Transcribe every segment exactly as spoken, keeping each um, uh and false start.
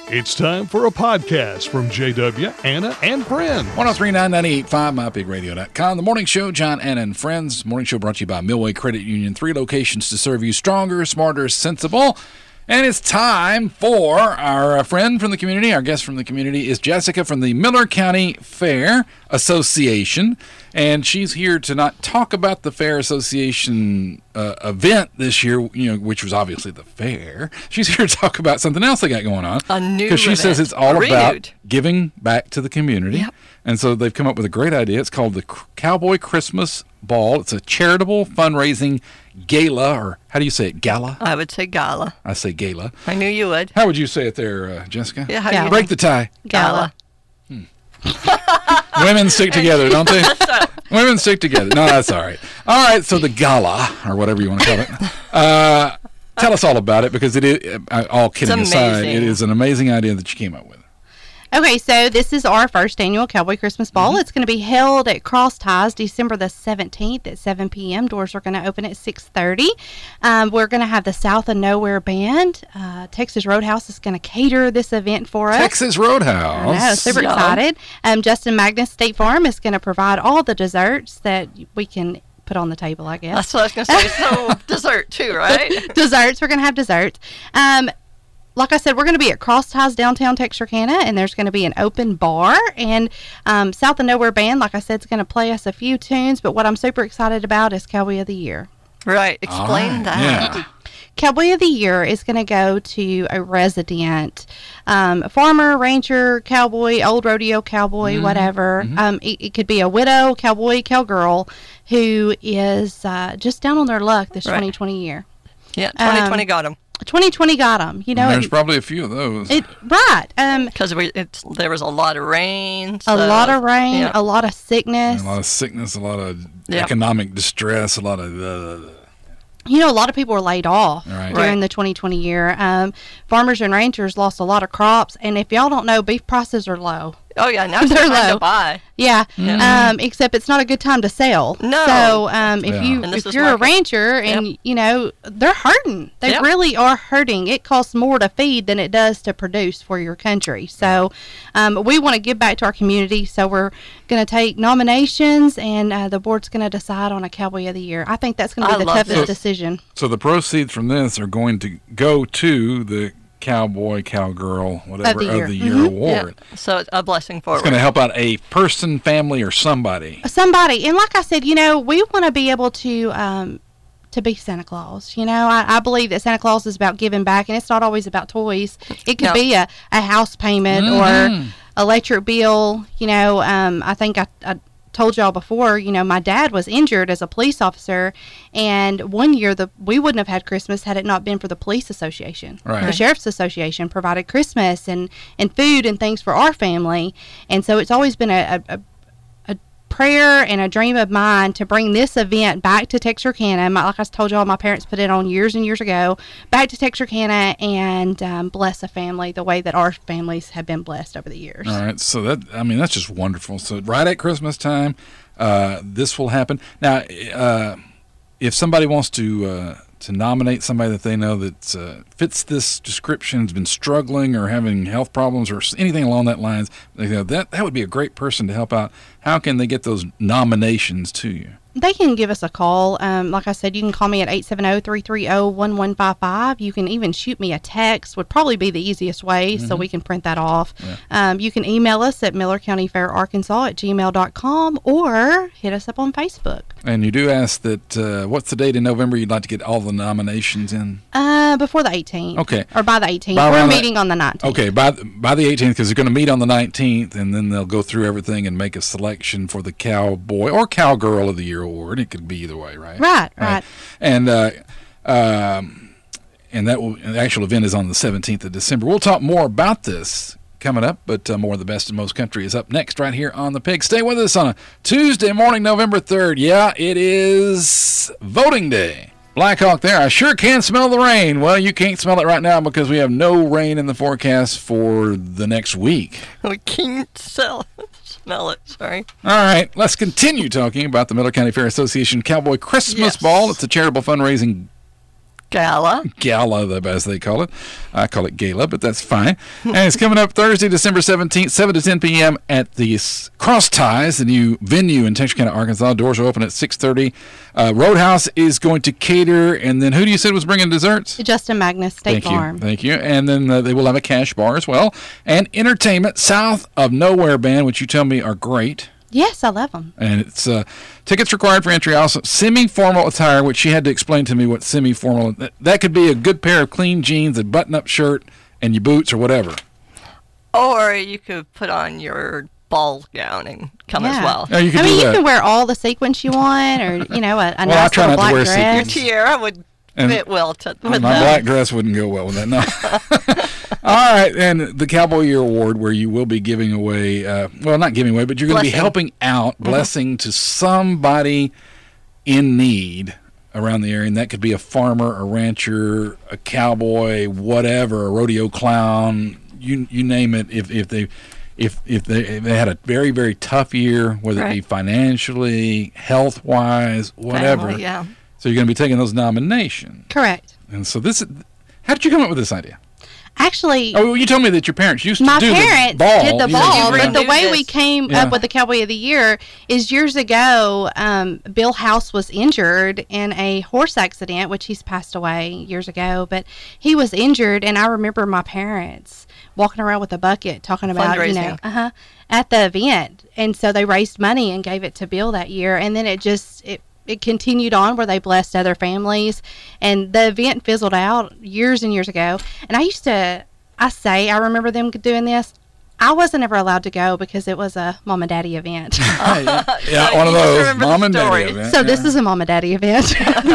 It's time for a podcast from J W, Anna, and Friends. one oh three point nine, ninety-eight point five, my big radio dot com. The Morning Show, John, Anna, and Friends. Morning Show brought to you by Millway Credit Union. Three locations to serve you stronger, smarter, sensible. And it's time for our friend from the community. Our guest from the community is Jessica from the Miller County Fair Association. And she's here to not talk about the Fair Association uh, event this year, you know, which was obviously the fair. She's here to talk about something else they got going on. A new Because she event. says it's all Renewed. about giving back to the community. Yep. And so they've come up with a great idea. It's called the Cowboy Christmas Ball. It's a charitable fundraising gala, or how do you say it? Gala? I would say gala. I say gala. I knew you would. How would you say it there, uh, Jessica? Yeah, how Gala. do you Break the tie. Gala. Women stick together, don't they? Women stick together. No, that's all right. All right, so the gala, or whatever you want to call it. Uh, tell us all about it, because it is, uh, all kidding It's aside, amazing. it is an amazing idea that you came up with. Okay, so this is our first annual Cowboy Christmas Ball. Mm-hmm. It's going to be held at Cross Ties December the seventeenth at seven p.m. Doors are going to open at six thirty. Um, we're going to have the South of Nowhere Band. Uh, Texas Roadhouse is going to cater this event for us. Texas Roadhouse. I know, super Yum. excited. Um, Justin Magnus State Farm is going to provide all the desserts that we can put on the table, I guess. That's what I was going to say. So dessert too, right? Desserts. We're going to have desserts. Um, like I said, we're going to be at Cross Ties downtown Texarkana, and there's going to be an open bar. And um, South of Nowhere Band, like I said, is going to play us a few tunes. But what I'm super excited about is Cowboy of the Year. Right. Explain All right, that. yeah. Cowboy of the Year is going to go to a resident, um, farmer, rancher, cowboy, old rodeo cowboy, Mm-hmm. whatever. Um, it, it could be a widow, cowboy, cowgirl who is uh, just down on their luck this Right. twenty twenty year. Yeah, twenty twenty Um, got him. twenty twenty got them, you know. There's it, probably a few of those. it right. Um, Because we it's there was a lot of rain. a so- lot of rain, Yeah. a lot of sickness. a lot of sickness, a lot of Yeah. economic distress, a lot of... Uh, You know, a lot of people were laid off Right. during Right. the twenty twenty year. Um, farmers and ranchers lost a lot of crops, and if y'all don't know, beef prices are low. Oh yeah, now it's They're time low. to buy. Yeah, Yeah. um, except it's not a good time to sell. No. So um, if Yeah. you And this if is you're a market. rancher and Yep. you know they're hurting, they Yep. really are hurting. It costs more to feed than it does to produce for your country. So um, we want to give back to our community. So we're going to take nominations, and uh, the board's going to decide on a Cowboy of the Year. I think that's going to I be the love toughest this. decision. So the proceeds from this are going to go to the Cowboy, Cowgirl, whatever, Of the of year. the year Mhm. award. Yeah. So it's a blessing forward. It's going to help out a person, family, or somebody. Somebody, and like I said, you know, we want to be able to um, to be Santa Claus. You know, I, I believe that Santa Claus is about giving back, and it's not always about toys. It could No. be a, a house payment Mhm. or electric bill. You know, um, I think I, I told y'all before, you know, my dad was injured as a police officer, and one year the we wouldn't have had Christmas had it not been for the police association. Right. The Right. sheriff's association provided Christmas and, and food and things for our family, and so it's always been a, a, a prayer and a dream of mine to bring this event back to Texarkana. My, like I told y'all, my parents put it on years and years ago, back to Texarkana, and um, bless a family the way that our families have been blessed over the years. All right, so that I mean that's just wonderful. So right at Christmas time, uh, this will happen. Now, uh, if somebody wants to uh, to nominate somebody that they know that uh, fits this description, has been struggling or having health problems or anything along that lines, you know, that that would be a great person to help out. How can they get those nominations to you? They can give us a call. Um, like I said, you can call me at eight seven zero, three three zero, one one five five. You can even shoot me a text, would probably be the easiest way, so we can print that off. Yeah. Um, you can email us at Miller County Fair Arkansas at gmail dot com or hit us up on Facebook. And you do ask that, uh, what's the date in November you'd like to get all the nominations in? Uh, before the eighteenth. Okay. Or by the eighteenth. By We're around that- meeting on the nineteenth. Okay, by by the eighteenth, because they're going to meet on the nineteenth, and then they'll go through everything and make a selection for the Cowboy or Cowgirl of the Year award. It could be either way, right? Right, right. And uh, um, and that will the actual event is on the seventeenth of December. We'll talk more about this coming up, but uh, more of the best in most country is up next right here on The Pig. Stay with us on a Tuesday morning, November third. Yeah, it is voting day. Blackhawk there. I sure can smell the rain. Well, you can't smell it right now because we have no rain in the forecast for the next week. We can't sell, smell it. Sorry. All right, let's continue talking about the Miller County Fair Association Cowboy Christmas Yes. Ball. It's a charitable fundraising Gala. Gala, as they call it. I call it Gala, but that's fine. And it's coming up Thursday, December seventeenth, seven to ten p.m. at the S- Cross Ties, the new venue in Texarkana, Arkansas. Doors are open at six thirty. Uh, Roadhouse is going to cater, and then who do you say was bringing desserts? Justin Magnus State Thank Farm. you. Thank you. And then uh, they will have a cash bar as well. And entertainment, South of Nowhere Band, which you tell me are great. Yes, I love them. And it's uh, tickets required for entry. Also, semi-formal attire, which she had to explain to me what semi-formal. That, that could be a good pair of clean jeans, a button-up shirt, and your boots or whatever. Or you could put on your ball gown and come as Yeah. well. Oh, you can I do mean, you that. can wear all the sequins you want, or you know, a, a Well, I nice try little not to black wear dress. Your sequins. tiara would And fit well to, with My that. black dress wouldn't go well with that. No. All right, and the Cowboy Year Award, where you will be giving away, uh, well, not giving away, but you're going to be Blessing. helping out, Mm-hmm. blessing to somebody in need around the area. And that could be a farmer, a rancher, a cowboy, whatever, a rodeo clown, you you name it. If if they if if they, if they had a very very tough year, whether it be Right. financially, health wise, whatever. Family, yeah. So you're going to be taking those nominations. Correct. And so this, how did you come up with this idea? Actually, Oh, you told me that your parents used to my do parents the ball. did the You ball, said you but ran- the do way we this. came Yeah. up with the Cowboy of the Year is years ago. Um, Bill House was injured in a horse accident, which he's passed away years ago. But he was injured, and I remember my parents walking around with a bucket, talking about you know, Fundraising. uh huh, at the event, and so they raised money and gave it to Bill that year, and then it just it. It continued on where they blessed other families, and the event fizzled out years and years ago. And I used to, I say, I remember them doing this. I wasn't ever allowed to go because it was a mom and daddy event. yeah, So one of you just those remember the mom and daddy story. event. So yeah. this is a mom and daddy event.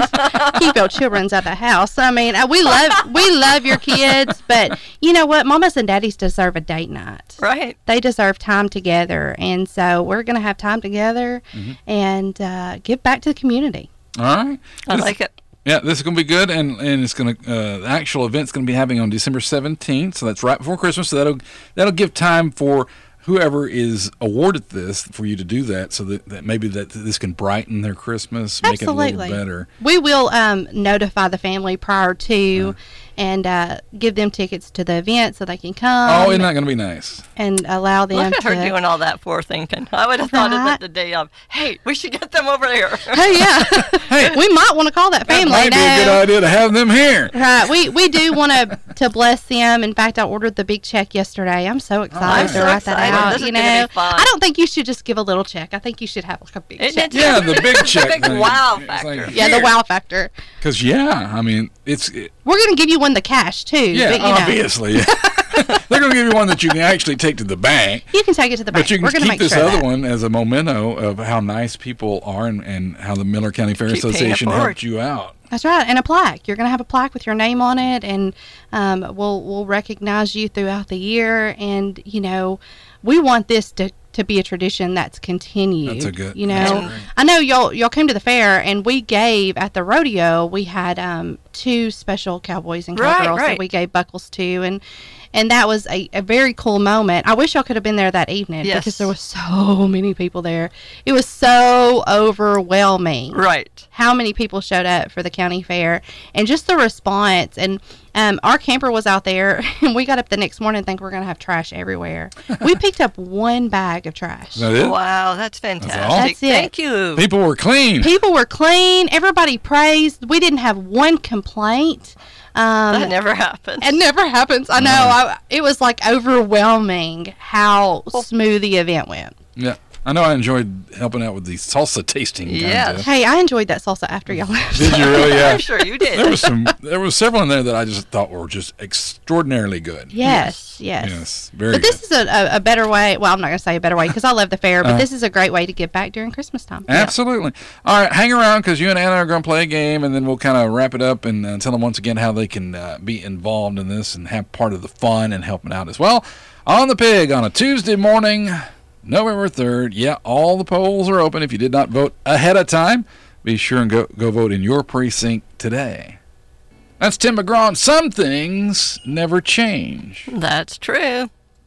Keep your children's at the house. I mean, uh, we love we love your kids, but you know what? Mamas and daddies deserve a date night. Right. They deserve time together, and so we're gonna have time together Mm-hmm. and uh, give back to the community. All right. I This- like it. Yeah, this is going to be good, and, and it's going to uh, the actual event's going to be happening on December seventeenth, so that's right before Christmas. So that'll that'll give time for whoever is awarded this for you to do that, so that, that maybe that this can brighten their Christmas, make it a Absolutely. little better. We will um, notify the family prior to, and uh, give them tickets to the event so they can come. oh, isn't that going to be nice? and allow them Look at to. her doing all that forethinking. I would have thought of Right. it the day of, hey, we should get them over here. Oh yeah, Hey. we might want to call that That family. might be a good no. idea to have them here. Right, we we do want to to bless them. In fact, I ordered the big check yesterday. I'm so excited I'm to so write that excited. out. This is you gonna be know, fun. I don't think you should just give a little check. I think you should have like a big Isn't check. it Yeah, the big check. Big thing. wow It's factor. like, Yeah, the wow factor. Because yeah, I mean, it's it, We're gonna give you one the cash too. yeah, but, you know, obviously. Yeah. They're going to give you one that you can actually take to the bank. you can take it to the bank. But you can We're gonna keep make this sure of other that. one as a memento of how nice people are and, and how the Miller County Fair Keep paying it Association forward. helped you out. That's right, and a plaque. You're going to have a plaque with your name on it, and um, we'll we'll recognize you throughout the year. And you know, we want this to, to be a tradition that's continued. That's a good- You that's know, great. I know y'all y'all came to the fair, and we gave at the rodeo. We had um, two special cowboys and Right, cowgirls that right. we gave buckles to, and and that was a, a very cool moment. I wish y'all could have been there that evening Yes. because there was so many people there. It was so overwhelming Right. how many people showed up for the county fair and just the response. And um, our camper was out there, and we got up the next morning and think we're going to have trash everywhere. We picked up one bag of trash. Is that it? Wow, that's fantastic. all? That's it. Thank you. People were clean. People were clean. Everybody praised. We didn't have one complaint. Um, That never happens. it never happens. I know. I, it was like overwhelming how smooth the event went. Yeah. I know I enjoyed helping out with the salsa tasting. Yes. contest. Hey, I enjoyed that salsa after y'all left. Did you really? Yeah. I'm sure you did. There was some. There was several in there that I just thought were just extraordinarily good. Yes, yes. Yes, very But good. this is a, a, a better way. Well, I'm not going to say a better way because I love the fair, but Uh. this is a great way to give back during Christmas time. Absolutely. All right, hang around because you and Anna are going to play a game, and then we'll kind of wrap it up and uh, tell them once again how they can uh, be involved in this and have part of the fun and helping out as well. On the Pig on a Tuesday morning, November third. Yeah, all the polls are open. If you did not vote ahead of time, be sure and go, go vote in your precinct today. That's Tim McGraw. And some things never change. That's true.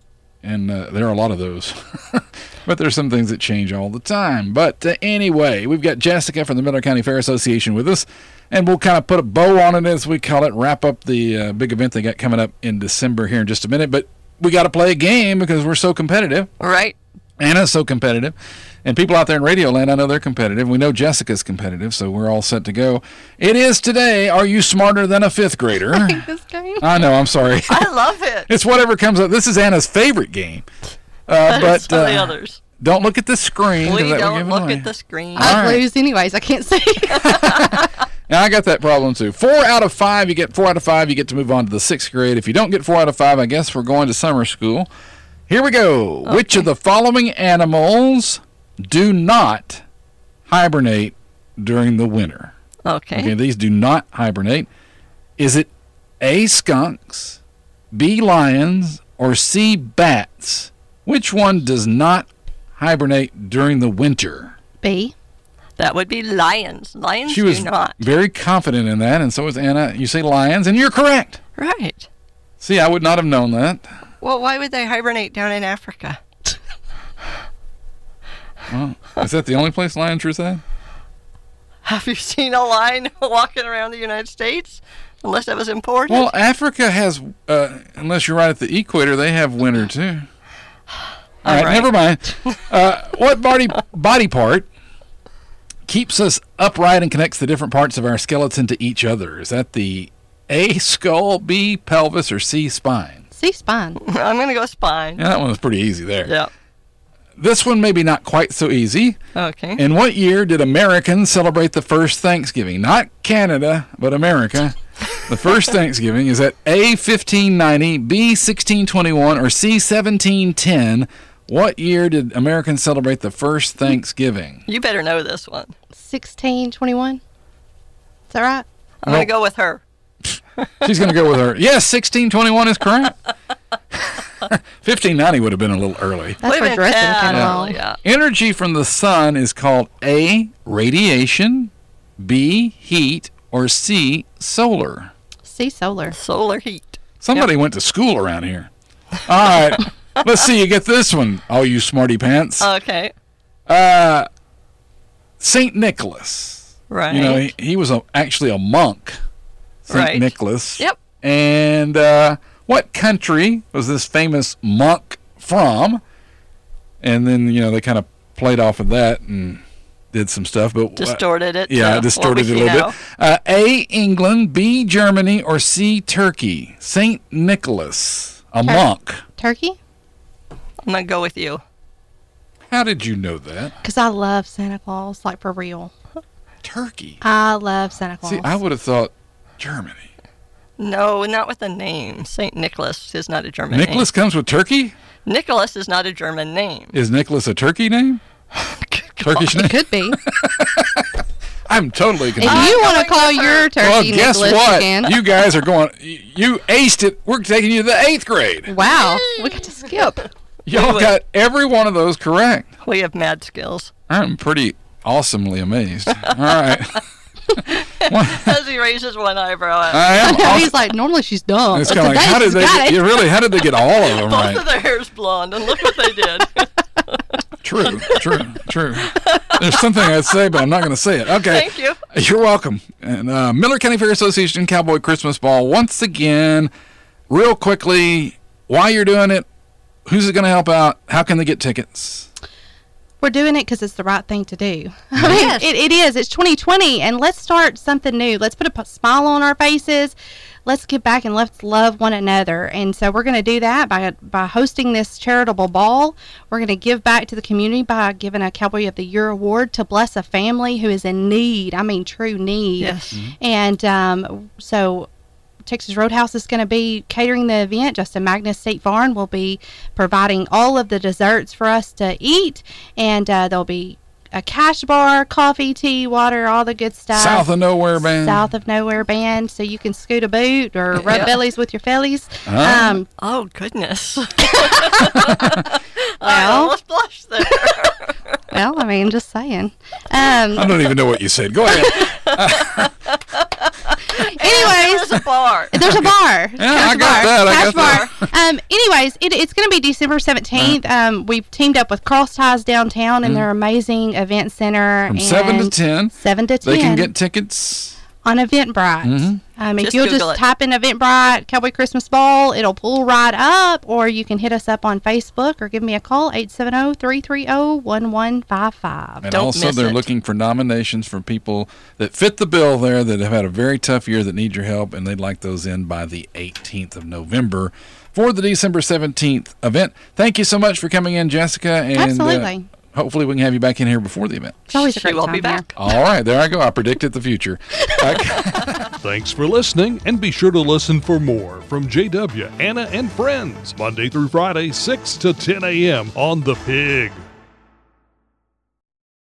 And uh, there are a lot of those. But there's some things that change all the time. But uh, anyway, we've got Jessica from the Miller County Fair Association with us. And we'll kind of put a bow on it, as we call it, wrap up the uh, big event they got coming up in December here in just a minute. But we got to play a game because we're so competitive. Right. Anna's so competitive. And people out there in Radio Land, I know they're competitive. We know Jessica's competitive, so we're all set to go. It is today, Are You Smarter Than a Fifth Grader? I hate this game. I know, I'm sorry. I love it. It's whatever comes up. This is Anna's favorite game. Uh, but Some of the uh, others. Don't look at the screen. 'cause We that will don't give it look away. at the screen. I'd All right. lose anyways. I can't see. Now, I got that problem too. Four out of five, you get four out of five, you get to move on to the sixth grade. If you don't get four out of five, I guess we're going to summer school. Here we go. Okay. Which of the following animals do not hibernate during the winter? Okay. Okay, these do not hibernate. Is it A, skunks, B, lions, or C, bats? Which one does not hibernate during the winter? B. That would be lions. Lions She was do not. very confident in that, and so was Anna. You say lions, and you're correct. Right. See, I would not have known that. Well, why would they hibernate down in Africa? Well, is that the only place lions reside? Have you seen a lion walking around the United States? Unless that was imported. Well, Africa has, uh, unless you're right at the equator, they have winter too. All right, right. never mind. Uh, what body body part keeps us upright and connects the different parts of our skeleton to each other? Is that the A, skull, B, pelvis, or C, spine? C, spine. I'm going to go spine. Yeah, that one was pretty easy there. Yeah. This one maybe not quite so easy. Okay. In what year did Americans celebrate the first Thanksgiving? Not Canada, but America. The first Thanksgiving. Is that A, fifteen ninety, B, sixteen twenty-one, or C, seventeen ten? What year did Americans celebrate the first Thanksgiving? You better know this one. sixteen twenty-one. Is that right? I'm Well- going to go with her. She's going to go with her. Yes, sixteen twenty-one is correct. fifteen ninety would have been a little early. That's Wait a where minute, dressing yeah, came yeah. along. Yeah. Energy from the sun is called A, radiation, B, heat, or C, solar. C, solar. Solar heat. Somebody went to school around here. All right. Let's see. You get this one, all you smarty pants. Okay. Uh, Saint Nicholas. Right. You know, he, he was a, actually a monk. Saint Right. Nicholas. Yep. And uh, what country was this famous monk from? And then, you know, they kind of played off of that and did some stuff. But Distorted it. Yeah, to distorted what it we a see little now. bit. Uh, A, England, B, Germany, or C, Turkey? Saint Nicholas, a Tur- monk. Turkey? I'm going to go with you. How did you know that? Because I love Santa Claus, like for real. Turkey. I love Santa Claus. See, I would have thought Germany. No, not with the name. Saint Nicholas is not a German Nicholas comes with Turkey? name. Nicholas is not a German name. Is Nicholas a turkey name? Turkish name? It could be. I'm totally If confused. you want to going call with her. your turkey Well, guess Nicholas, what? you can. You guys are going. You aced it. We're taking you to the eighth grade. Wow, we got to skip. Y'all Wait. got every one of those correct. We have mad skills. I'm pretty awesomely amazed. All right. As he raises one eyebrow at I am. I know, awesome. he's like, normally she's dumb. It's but kind of like, today how did she's they? got Get, it. yeah, really? How did they get all of them both right? of their hair's blonde, and look what they did. True, true, true. There's something I'd say, but I'm not going to say it. Okay. Thank you. You're welcome. And uh, Miller County Fair Association Cowboy Christmas Ball, once again, real quickly, while you're doing it, who's it going to help out? How can they get tickets? We're doing it because it's the right thing to do. I mean, Yes. it, it is. It's twenty twenty, and let's start something new. Let's put a p- smile on our faces. Let's get back and let's love one another. And so we're going to do that by by hosting this charitable ball. We're going to give back to the community by giving a Cowboy of the Year award to bless a family who is in need. I mean, true need. Yes. And um, so Texas Roadhouse is going to be catering the event. Justin Magnus State Farm will be providing all of the desserts for us to eat, and uh, there'll be a cash bar, coffee, tea, water, all the good stuff. South of Nowhere Band. South of Nowhere Band, so you can scoot a boot or rub Yeah. bellies with your fellies. Ah. Um, Oh, goodness. I Well. almost blushed there. well, I mean, just saying. I Um, don't even know what you said. Go ahead. anyways, There's a bar. there's a bar. Yeah, I got that. I Cash got bar. Um, anyways, it, it's going to be December seventeenth. Um, we've teamed up with Cross Ties downtown in their amazing event center. From seven to and ten. seven to ten. They can get tickets. on Eventbrite. Mm-hmm. Um, if Just you'll Google just it. type in Eventbrite Cowboy Christmas Ball, it'll pull right up, or you can hit us up on Facebook or give me a call, eight seven zero, three three zero, one one five five. And Don't also, miss they're it. looking for nominations from people that fit the bill there, that have had a very tough year, that need your help, and they'd like those in by the eighteenth of November for the December seventeenth event. Thank you so much for coming in, Jessica. And, Absolutely. Uh, hopefully, we can have you back in here before the event. It's always a She great will time be here. back. All right, there I go. I predicted the future. Thanks for listening, and be sure to listen for more from J W, Anna, and Friends, Monday through Friday, six to ten a.m. on The Pig.